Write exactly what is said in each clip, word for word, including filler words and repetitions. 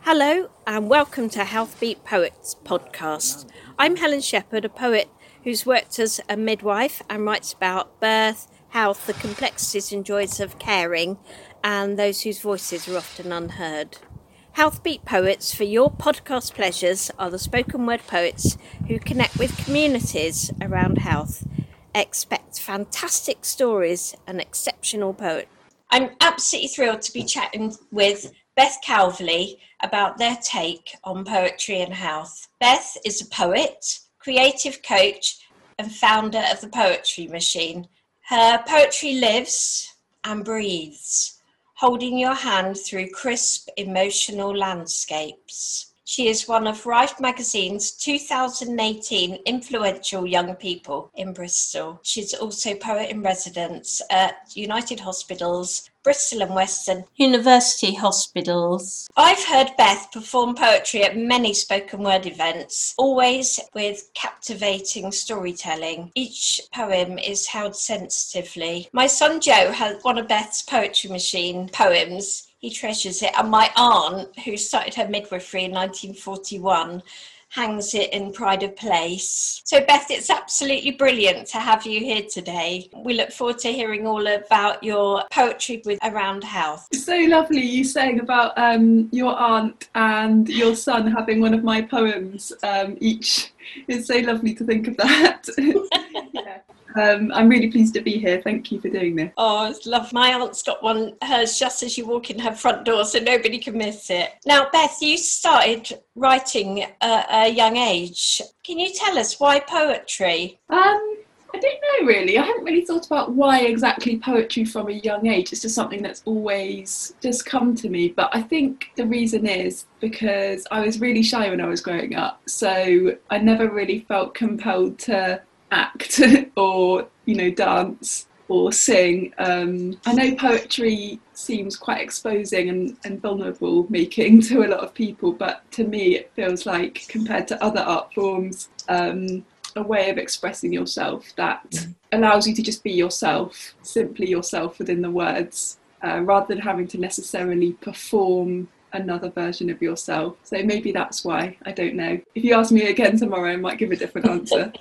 Hello and welcome to Healthbeat Poets podcast. I'm Helen Shepherd, a poet who's worked as a midwife and writes about birth, health, the complexities and joys of caring, and those whose voices are often unheard. Healthbeat Poets, for your podcast pleasures, are the spoken word poets who connect with communities around health. Expect fantastic stories and exceptional poets. I'm absolutely thrilled to be chatting with Beth Calverley about their take on poetry and health. Beth is a poet, creative coach, and founder of the Poetry Machine. Her poetry lives and breathes, holding your hand through crisp, emotional landscapes. She is one of Rife Magazine's two thousand eighteen influential young people in Bristol. She's also poet in residence at United Hospitals, Bristol and Western University Hospitals. I've heard Beth perform poetry at many spoken word events, always with captivating storytelling. Each poem is held sensitively. My son Joe has one of Beth's Poetry Machine poems. He treasures it, and my aunt, who started her midwifery in nineteen forty-one, hangs it in pride of place. So Beth, it's absolutely brilliant to have you here today. We look forward to hearing all about your poetry with around health. It's so lovely you saying about um, your aunt and your son having one of my poems um, each. It's so lovely to think of that. Yeah. Um, I'm really pleased to be here. Thank you for doing this. Oh, it's lovely. My aunt's got one, hers just as you walk in her front door, so nobody can miss it. Now, Beth, you started writing at a young age. Can you tell us why poetry? Um, I don't know really. I haven't really thought about why exactly poetry from a young age. It's just something that's always just come to me. But I think the reason is because I was really shy when I was growing up. So I never really felt compelled to act or, you know, dance or sing. Um, I know poetry seems quite exposing and, and vulnerable making to a lot of people, but to me it feels like, compared to other art forms, um, a way of expressing yourself that allows you to just be yourself, simply yourself within the words, uh, rather than having to necessarily perform another version of yourself. So maybe that's why. I don't know. If you ask me again tomorrow, I might give a different answer.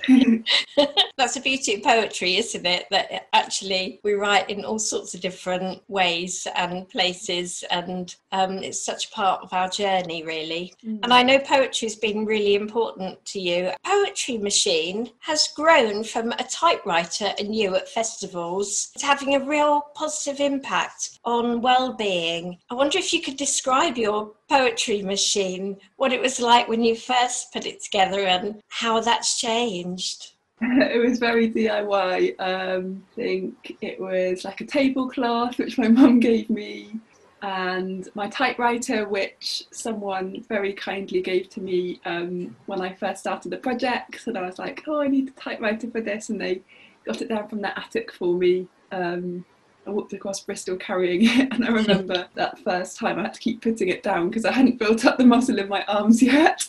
That's the beauty of poetry, isn't it? That actually we write in all sorts of different ways and places, and um, it's such a part of our journey, really. Mm. And I know poetry has been really important to you. Poetry Machine has grown from a typewriter and you at festivals to having a real positive impact on well-being. I wonder if you could describe your Poetry Machine, what it was like when you first put it together and how that's changed. It was very D I Y. Um, I think it was like a tablecloth which my mum gave me, and my typewriter which someone very kindly gave to me um, when I first started the project. And I was like, oh, I need a typewriter for this, and they got it down from the attic for me. Um, I walked across Bristol carrying it, and I remember that first time I had to keep putting it down because I hadn't built up the muscle in my arms yet.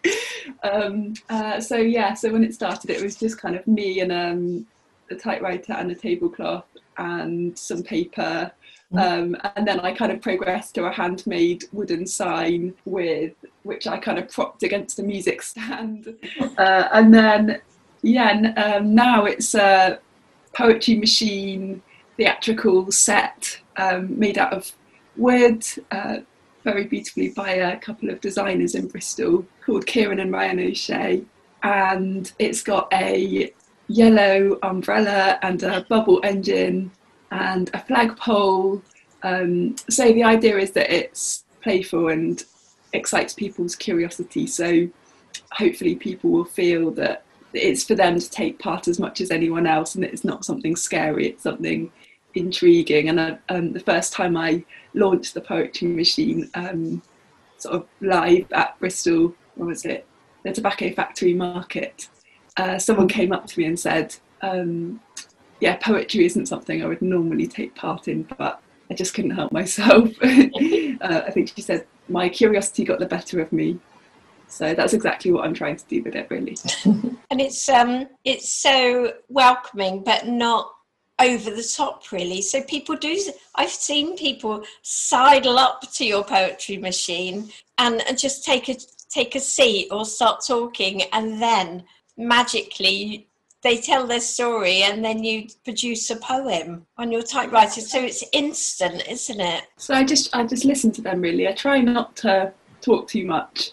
um, uh, so yeah, so when it started it was just kind of me and um, a typewriter and a tablecloth and some paper. Um, and then I kind of progressed to a handmade wooden sign with which I kind of propped against a music stand. Uh, and then, yeah, um, now it's a Poetry Machine theatrical set um, made out of wood, uh, very beautifully by a couple of designers in Bristol called Kieran and Ryan O'Shea. And it's got a yellow umbrella and a bubble engine and a flagpole. Um, so the idea is that it's playful and excites people's curiosity. So hopefully people will feel that it's for them to take part as much as anyone else, and it's not something scary, it's something intriguing. And uh, um, the first time I launched the Poetry Machine um, sort of live at Bristol, what was it, the Tobacco Factory Market, uh, someone came up to me and said, um, yeah, poetry isn't something I would normally take part in, but I just couldn't help myself. uh, I think she said my curiosity got the better of me. So that's exactly what I'm trying to do with it, really. And it's um, it's so welcoming, but not over the top, really. So people do, I've seen people sidle up to your poetry machine and, and just take a take a seat or start talking, and then magically they tell their story, and then you produce a poem on your typewriter. So it's instant, isn't it? So I just I just listen to them, really. I try not to talk too much,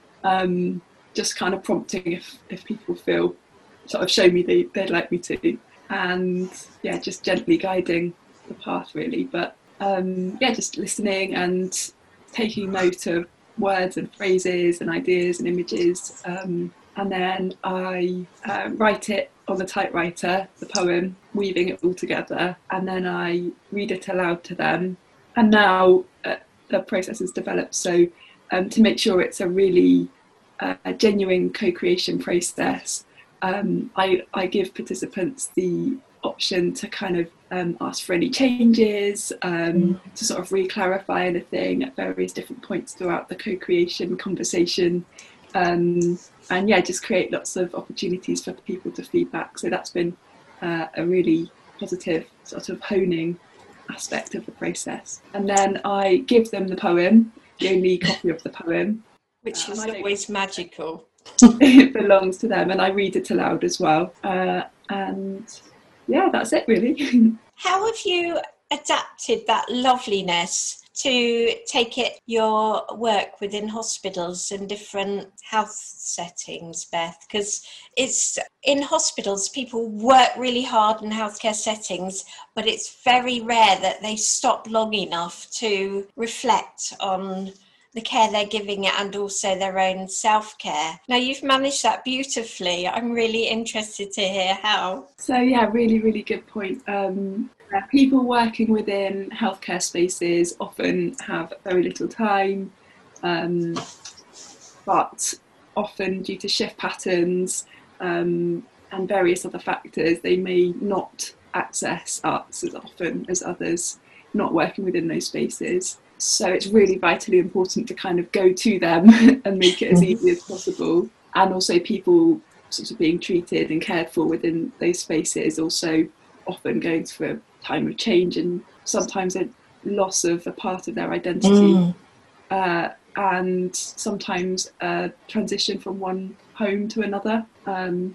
um, just kind of prompting if, if people feel, sort of show me they, they'd like me to. And yeah, just gently guiding the path, really. But um, yeah, just listening and taking note of words and phrases and ideas and images. Um, and then I uh, write it on the typewriter, the poem, weaving it all together. And then I read it aloud to them. And now uh, the process has developed. So um, to make sure it's a really uh, a genuine co-creation process, Um, I, I give participants the option to kind of um, ask for any changes, um, mm. to sort of re-clarify anything at various different points throughout the co-creation conversation, um, and yeah, just create lots of opportunities for people to feedback. So that's been uh, a really positive sort of honing aspect of the process. And then I give them the poem, the only copy of the poem, which is always magical. It belongs to them, and I read it aloud as well, uh, and yeah, that's it, really. How have you adapted that loveliness to take it your work within hospitals and different health settings, Beth? Because it's in hospitals, people work really hard in healthcare settings, but it's very rare that they stop long enough to reflect on the care they're giving it and also their own self-care. Now, you've managed that beautifully. I'm really interested to hear how. So yeah, really, really good point. Um, people working within healthcare spaces often have very little time, um, but often due to shift patterns um, and various other factors, they may not access arts as often as others not working within those spaces. So it's really vitally important to kind of go to them and make it as easy as possible. And also people sort of being treated and cared for within those spaces also often going through a time of change and sometimes a loss of a part of their identity. Mm. Uh, and sometimes a transition from one home to another. Um,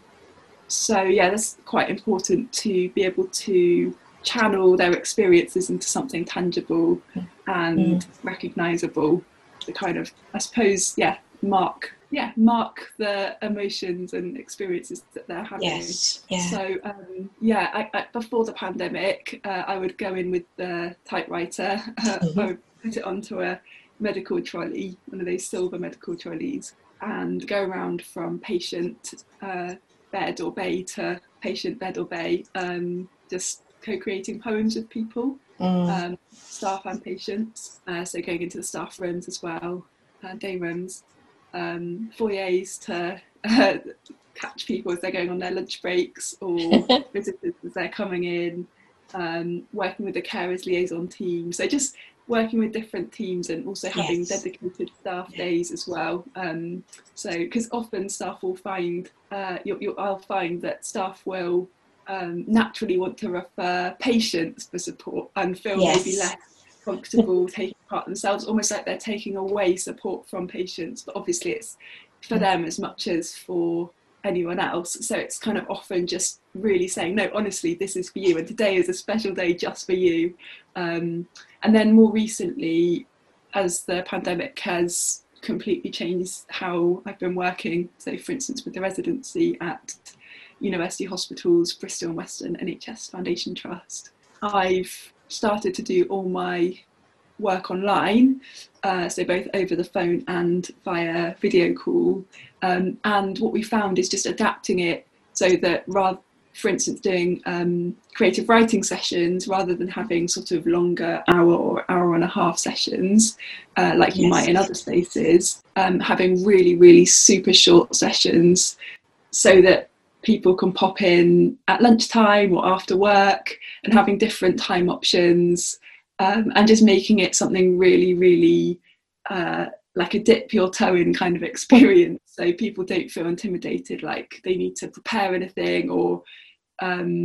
so yeah, that's quite important to be able to channel their experiences into something tangible and mm. recognisable, to kind of, I suppose, yeah, mark, yeah, mark the emotions and experiences that they're having. Yes. Yeah. So, um, yeah, I, I, before the pandemic, uh, I would go in with the typewriter, uh, mm-hmm. I would put it onto a medical trolley, one of those silver medical trolleys, and go around from patient uh, bed or bay to patient bed or bay, um, just co-creating poems with people, mm. um, staff and patients, uh, so going into the staff rooms as well, uh, day rooms, um, foyers to uh, catch people as they're going on their lunch breaks, or visitors as they're coming in, um, working with the carers liaison team, so just working with different teams and also having yes. dedicated staff yeah. days as well, um, so because often staff will find, uh, you'll, you'll, I'll find that staff will Um, naturally want to refer patients for support and feel yes. maybe less comfortable taking part themselves, almost like they're taking away support from patients, but obviously it's for them as much as for anyone else. So it's kind of often just really saying, no, honestly, this is for you, and today is a special day just for you. Um, and then more recently, as the pandemic has completely changed how I've been working, so for instance with the residency at University Hospitals, Bristol and Western N H S Foundation Trust, I've started to do all my work online, uh, so both over the phone and via video call, um, and what we found is just adapting it so that rather, for instance, doing um, creative writing sessions rather than having sort of longer hour or hour and a half sessions uh, like you yes. might in other spaces, um, having really, really super short sessions so that people can pop in at lunchtime or after work, and having different time options, um, and just making it something really, really uh, like a dip your toe in kind of experience, so people don't feel intimidated like they need to prepare anything or um,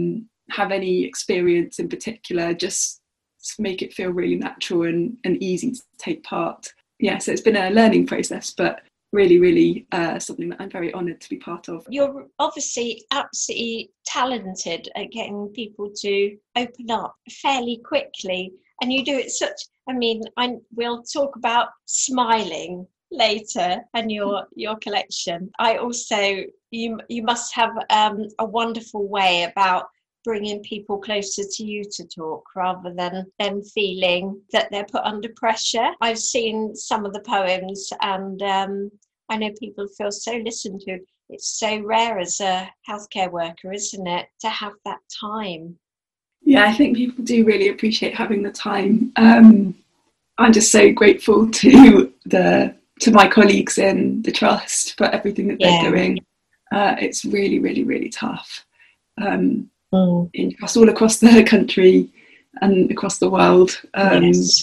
have any experience in particular, just make it feel really natural and, and easy to take part. Yeah, so it's been a learning process, but really, really uh, something that I'm very honoured to be part of. You're obviously absolutely talented at getting people to open up fairly quickly, and you do it such, I mean, I, we'll talk about smiling later and your your collection. I also, you you must have um, a wonderful way about bringing people closer to you to talk rather than them feeling that they're put under pressure. I've seen some of the poems, and um, I know people feel so listened to. It's so rare as a healthcare worker, isn't it, to have that time? Yeah, I think people do really appreciate having the time. Um, I'm just so grateful to the to my colleagues in the Trust for everything that they're yeah. doing. Uh, it's really, really, really tough. Um, mm. in Trust all across the country and across the world. Um, yes.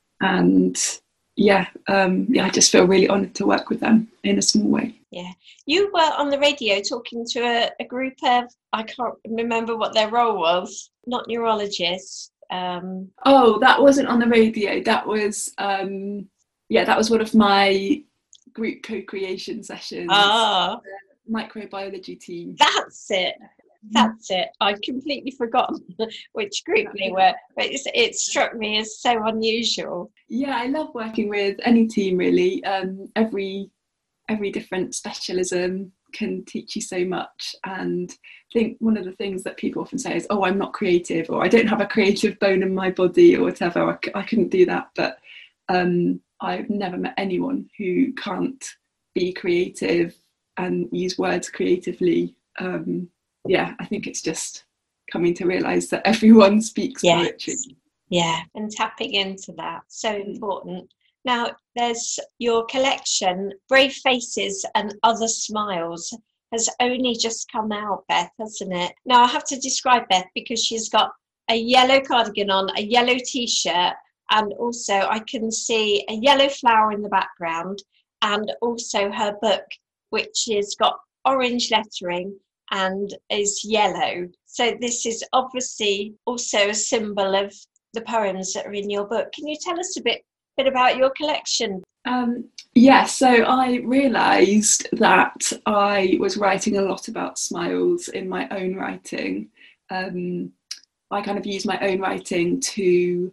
And yeah, um, yeah, I just feel really honoured to work with them in a small way. Yeah. You were on the radio talking to a, a group of, I can't remember what their role was, not neurologists. Um, oh, that wasn't on the radio. That was, um, yeah, that was one of my group co-creation sessions. Ah. The microbiology team. That's it. That's it. I'd completely forgotten which group they were, but it's, it struck me as so unusual. Yeah, I love working with any team really. Um, every every different specialism can teach you so much, and I think one of the things that people often say is, oh, I'm not creative, or I don't have a creative bone in my body, or whatever. I, c- I couldn't do that, but um, I've never met anyone who can't be creative and use words creatively. Um, yeah, I think it's just coming to realise that everyone speaks yes. poetry. Yeah, and tapping into that, so important. Now, there's your collection, Brave Faces and Other Smiles, has only just come out, Beth, hasn't it? Now, I have to describe Beth because she's got a yellow cardigan on, a yellow T-shirt, and also I can see a yellow flower in the background, and also her book, which has got orange lettering and is yellow. So this is obviously also a symbol of the poems that are in your book. Can you tell us a bit, bit about your collection? Um, yeah, so I realised that I was writing a lot about smiles in my own writing. Um, I kind of use my own writing to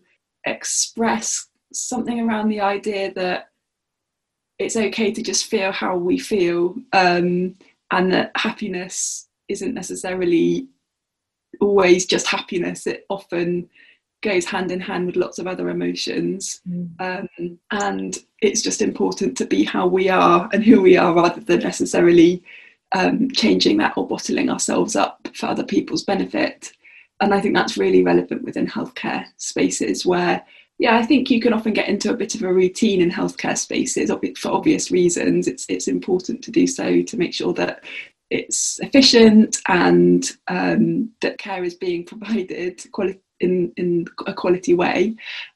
express something around the idea that it's okay to just feel how we feel, um, and that happiness isn't necessarily always just happiness. It often goes hand in hand with lots of other emotions. Mm. Um, and it's just important to be how we are and who we are, rather than necessarily um, changing that or bottling ourselves up for other people's benefit. And I think that's really relevant within healthcare spaces where, yeah, I think you can often get into a bit of a routine in healthcare spaces for obvious reasons. It's it's important to do so to make sure that it's efficient and um, that care is being provided quali- in, in a quality way.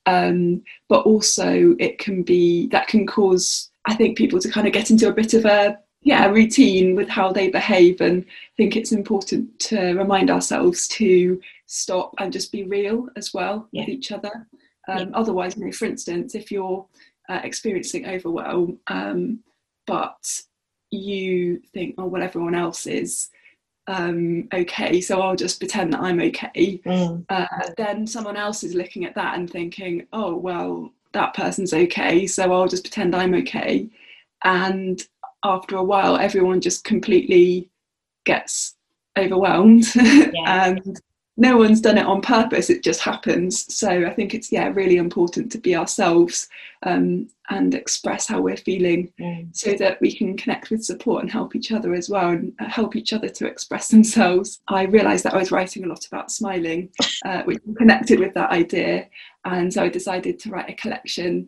Um, but also it can be, that can cause, I think, people to kind of get into a bit of a, yeah, routine with how they behave. And I think it's important to remind ourselves to stop and just be real as well yeah. with each other. Um, yeah. Otherwise, you know, for instance, if you're uh, experiencing overwhelm, um, but you think, oh, well, everyone else is um, okay, so I'll just pretend that I'm okay. Mm. Uh, then someone else is looking at that and thinking, oh, well, that person's okay, so I'll just pretend I'm okay. And after a while, everyone just completely gets overwhelmed. Yeah. And no one's done it on purpose, it just happens. So I think it's, yeah, really important to be ourselves um, and express how we're feeling mm. so that we can connect with support and help each other as well, and help each other to express themselves. I realised that I was writing a lot about smiling, uh, which connected with that idea. And so I decided to write a collection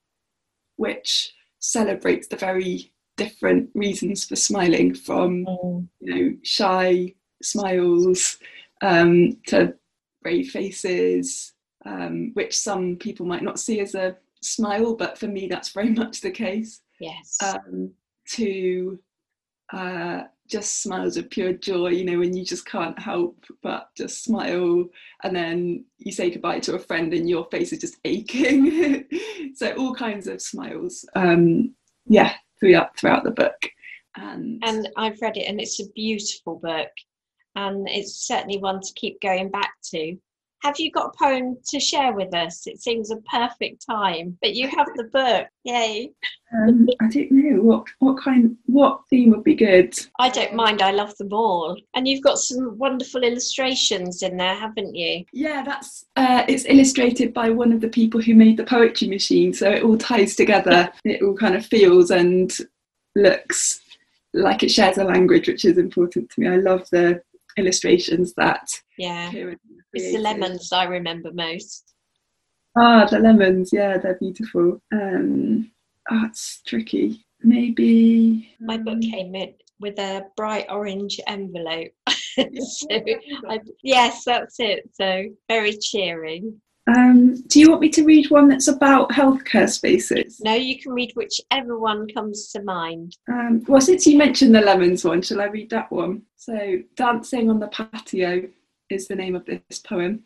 which celebrates the very different reasons for smiling, from, mm. you know, shy smiles, Um, to brave faces, um, which some people might not see as a smile, but for me that's very much the case. Yes. Um, to uh, just smiles of pure joy, you know, when you just can't help but just smile, and then you say goodbye to a friend and your face is just aching. So all kinds of smiles, um, yeah, throughout, throughout the book. And, and I've read it, and it's a beautiful book, and it's certainly one to keep going back to. Have you got a poem to share with us? It seems a perfect time, but you have the book. Yay. Um, I don't know what what kind what theme would be good. I don't mind. I love them all. And you've got some wonderful illustrations in there, haven't you? Yeah, that's uh, it's illustrated by one of the people who made the poetry machine, so it all ties together. It all kind of feels and looks like it shares a language, which is important to me. I love the illustrations that yeah it's the lemons I remember most. Ah, the lemons, yeah, they're beautiful. Um oh, it's tricky. Maybe my book came in with a bright orange envelope. So I, yes, that's it. So very cheering. Um, do you want me to read one that's about healthcare spaces? No, you can read whichever one comes to mind. Um, well, since you mentioned the lemons one, shall I read that one? So, Dancing on the Patio is the name of this poem.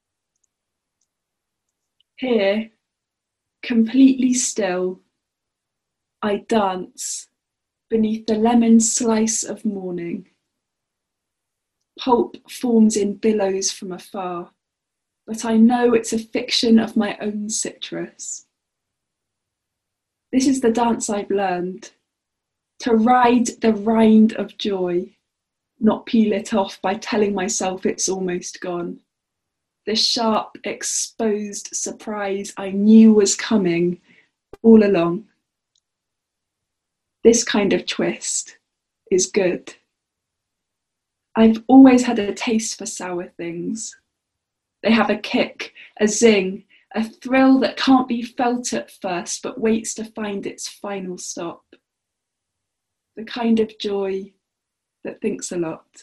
Here, completely still, I dance beneath the lemon slice of morning. Pulp forms in billows from afar, but I know it's a fiction of my own citrus. This is the dance I've learned, to ride the rind of joy, not peel it off by telling myself it's almost gone. The sharp, exposed surprise I knew was coming all along. This kind of twist is good. I've always had a taste for sour things. They have a kick, a zing, a thrill that can't be felt at first but waits to find its final stop. The kind of joy that thinks a lot.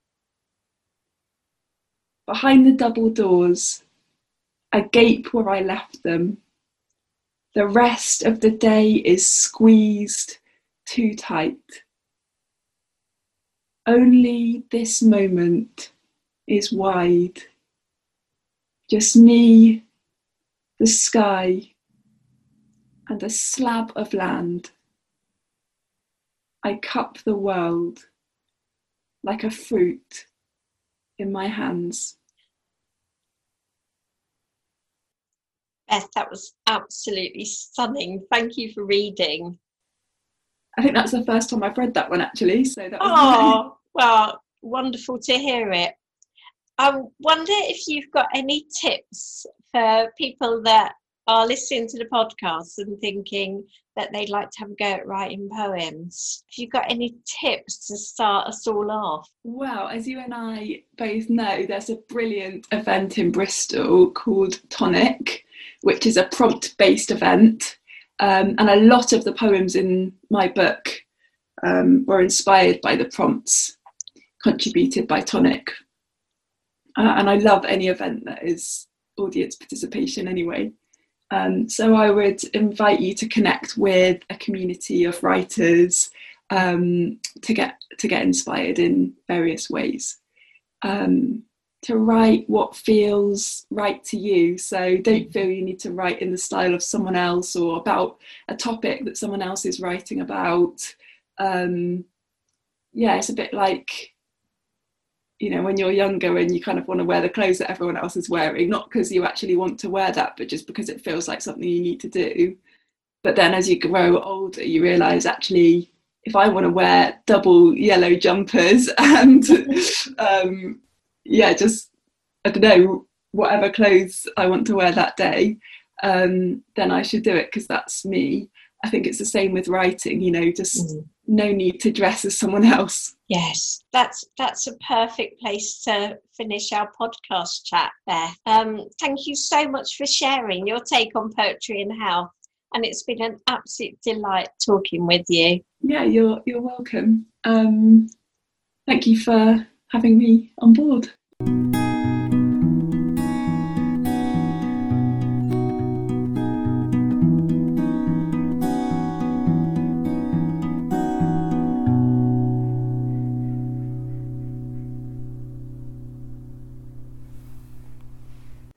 Behind the double doors, a gape where I left them. The rest of the day is squeezed too tight. Only this moment is wide. Just me, the sky, and a slab of land. I cup the world like a fruit in my hands. Beth, that was absolutely stunning. Thank you for reading. I think that's the first time I've read that one, actually. So that was oh, well, wonderful to hear it. I wonder if you've got any tips for people that are listening to the podcast and thinking that they'd like to have a go at writing poems. Have you got any tips to start us all off? Well, as you and I both know, there's a brilliant event in Bristol called Tonic, which is a prompt-based event. Um, and a lot of the poems in my book um, were inspired by the prompts contributed by Tonic. Uh, and I love any event that is audience participation anyway. Um, so I would invite you to connect with a community of writers um, to get to get inspired in various ways. Um, to write what feels right to you. So don't feel you need to write in the style of someone else or about a topic that someone else is writing about. Um, yeah, it's a bit like, you know, when you're younger and you kind of want to wear the clothes that everyone else is wearing, not because you actually want to wear that, but just because it feels like something you need to do. But then as you grow older, you realise actually, if I want to wear double yellow jumpers and um, yeah, just, I don't know, whatever clothes I want to wear that day, um, then I should do it because that's me. I think it's the same with writing, you know, just mm. no need to dress as someone else. Yes, that's that's a perfect place to finish our podcast chat there. Um, thank you so much for sharing your take on poetry and health. And it's been an absolute delight talking with you. Yeah, you're you're welcome. Um, thank you for having me on board.